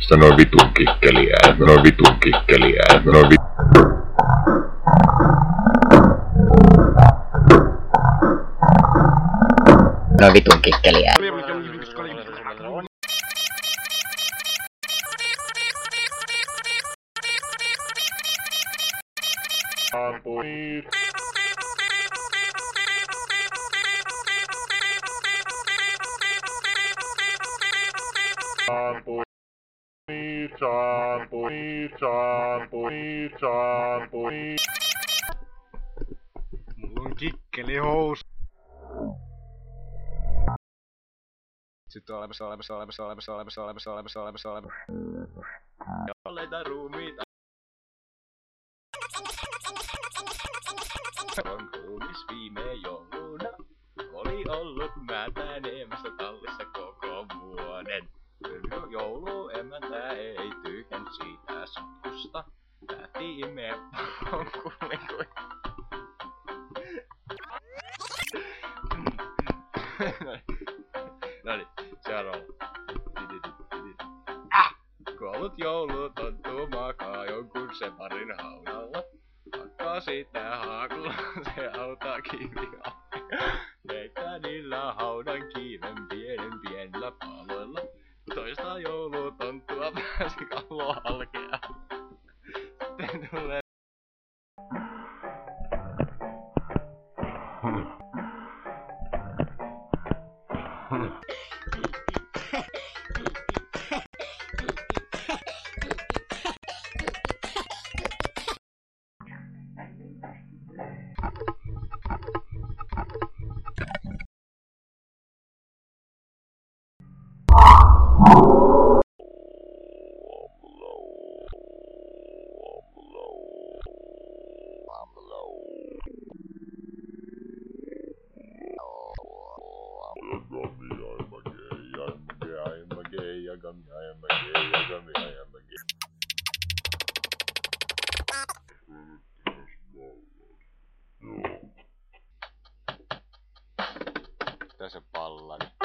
Sano vitun kikkeliä, sano vitun kikkeliä, sano No vitun kikkeliä. Mulla on kikkelihous. Sitten olemassa. Oleita ruumiita. On ruumis viime jouluna. Oli ollut mätänemässä tallissa koko vuoden. Jouluemäntä ei tykännyt siitä sotkusta. Päätimme pankkulle kuin... Noniin, seuraava. Kuollut joulu tonttuu makaa jonkun separin haudalla. Hakkaa sitä haakulla, se auttaa kiviä. Heittää niillä haudan kiiven pienillä paloilla. Toista joulutonttua pääsi kallo halkea. Sitten tulee... Tässä pallani.